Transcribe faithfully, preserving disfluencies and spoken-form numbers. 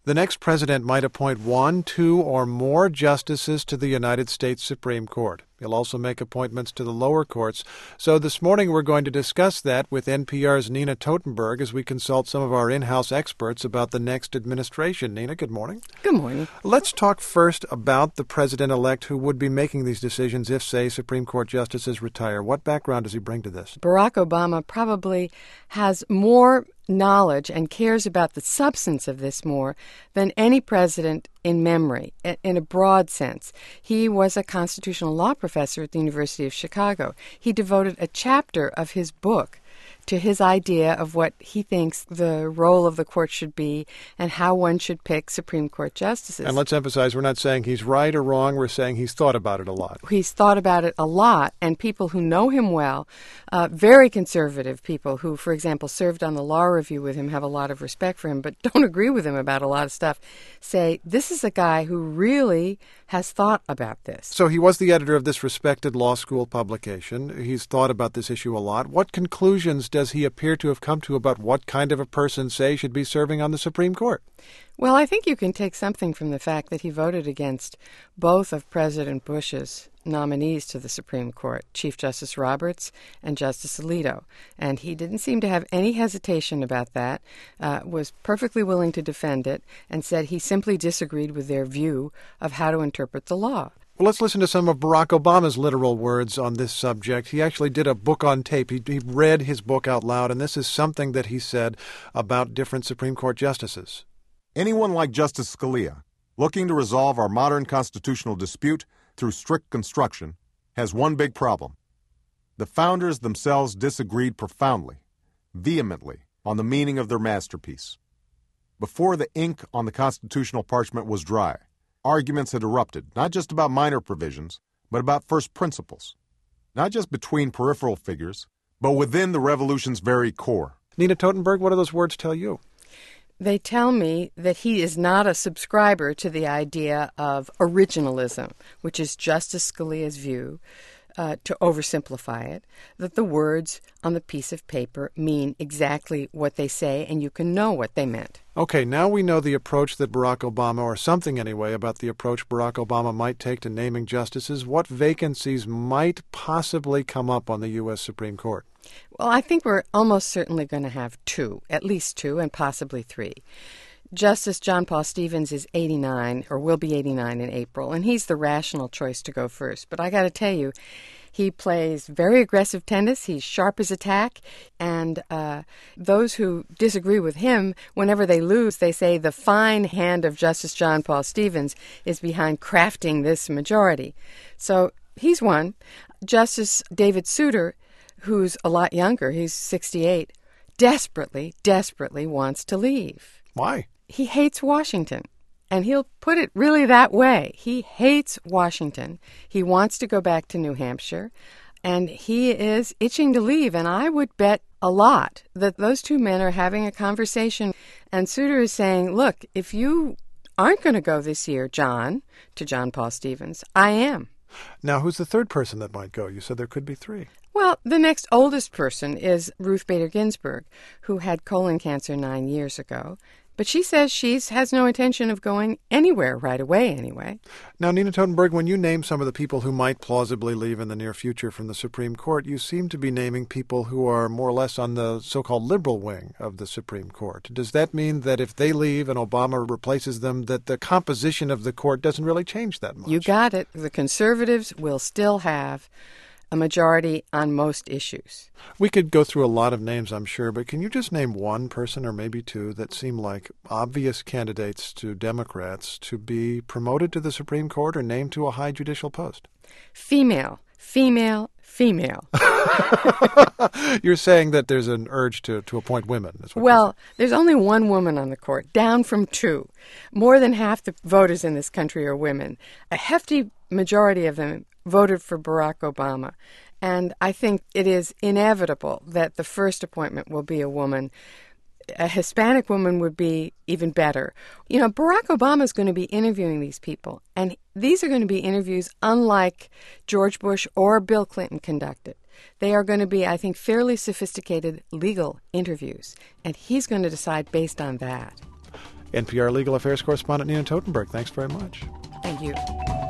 The next president might appoint one, two, or more justices to the United States Supreme Court. He'll also make appointments to the lower courts. So this morning we're going to discuss that with N P R's Nina Totenberg as we consult some of our in-house experts about the next administration. Nina, good morning. Good morning. Let's talk first about the president-elect who would be making these decisions if, say, Supreme Court justices retire. What background does he bring to this? Barack Obama probably has more knowledge and cares about the substance of this more than any president in memory, in a broad sense. He was a constitutional law professor at the University of Chicago. He devoted a chapter of his book to his idea of what he thinks the role of the court should be and how one should pick Supreme Court justices. And let's emphasize, we're not saying he's right or wrong. We're saying he's thought about it a lot. He's thought about it a lot, and people who know him well, uh, very conservative people who, for example, served on the law review with him, have a lot of respect for him, but don't agree with him about a lot of stuff, say, this is a guy who really has thought about this. So he was the editor of this respected law school publication. He's thought about this issue a lot. What conclusions does he appear to have come to about what kind of a person, say, should be serving on the Supreme Court? Well, I think you can take something from the fact that he voted against both of President Bush's nominees to the Supreme Court, Chief Justice Roberts and Justice Alito. And he didn't seem to have any hesitation about that, uh, was perfectly willing to defend it, and said he simply disagreed with their view of how to interpret the law. Well, let's listen to some of Barack Obama's literal words on this subject. He actually did a book on tape. He, he read his book out loud, and this is something that he said about different Supreme Court justices. Anyone like Justice Scalia, looking to resolve our modern constitutional dispute through strict construction, has one big problem. The founders themselves disagreed profoundly, vehemently, on the meaning of their masterpiece. Before the ink on the constitutional parchment was dry, arguments had erupted, not just about minor provisions, but about first principles, not just between peripheral figures, but within the revolution's very core. Nina Totenberg, what do those words tell you? They tell me that he is not a subscriber to the idea of originalism, which is Justice Scalia's view, uh, to oversimplify it, that the words on the piece of paper mean exactly what they say, and you can know what they meant. Okay, now we know the approach that Barack Obama, or something anyway, about the approach Barack Obama might take to naming justices. What vacancies might possibly come up on the U S Supreme Court? Well, I think we're almost certainly going to have two, at least two, and possibly three. Justice John Paul Stevens is eighty-nine, or will be eighty-nine in April, and he's the rational choice to go first. But I got to tell you, he plays very aggressive tennis. He's sharp as a tack. And uh, those who disagree with him, whenever they lose, they say the fine hand of Justice John Paul Stevens is behind crafting this majority. So he's one. Justice David Souter, who's a lot younger, he's sixty-eight, desperately, desperately wants to leave. Why? He hates Washington. And he'll put it really that way. He hates Washington. He wants to go back to New Hampshire, and he is itching to leave. And I would bet a lot that those two men are having a conversation. And Souter is saying, look, if you aren't going to go this year, John, to John Paul Stevens, I am. Now, who's the third person that might go? You said there could be three. Well, the next oldest person is Ruth Bader Ginsburg, who had colon cancer nine years ago. But she says she has no intention of going anywhere right away anyway. Now, Nina Totenberg, when you name some of the people who might plausibly leave in the near future from the Supreme Court, you seem to be naming people who are more or less on the so-called liberal wing of the Supreme Court. Does that mean that if they leave and Obama replaces them, that the composition of the court doesn't really change that much? You got it. The conservatives will still have a majority on most issues. We could go through a lot of names, I'm sure, but can you just name one person or maybe two that seem like obvious candidates to Democrats to be promoted to the Supreme Court or named to a high judicial post? Female, female, female. You're saying that there's an urge to, to appoint women. Is what well, there's only one woman on the court, down from two. More than half the voters in this country are women. A hefty majority of them voted for Barack Obama. And I think it is inevitable that the first appointment will be a woman. A Hispanic woman would be even better. You know, Barack Obama is going to be interviewing these people, and these are going to be interviews unlike George Bush or Bill Clinton conducted. They are going to be, I think, fairly sophisticated legal interviews, and he's going to decide based on that. N P R Legal Affairs correspondent Nina Totenberg, thanks very much. Thank you.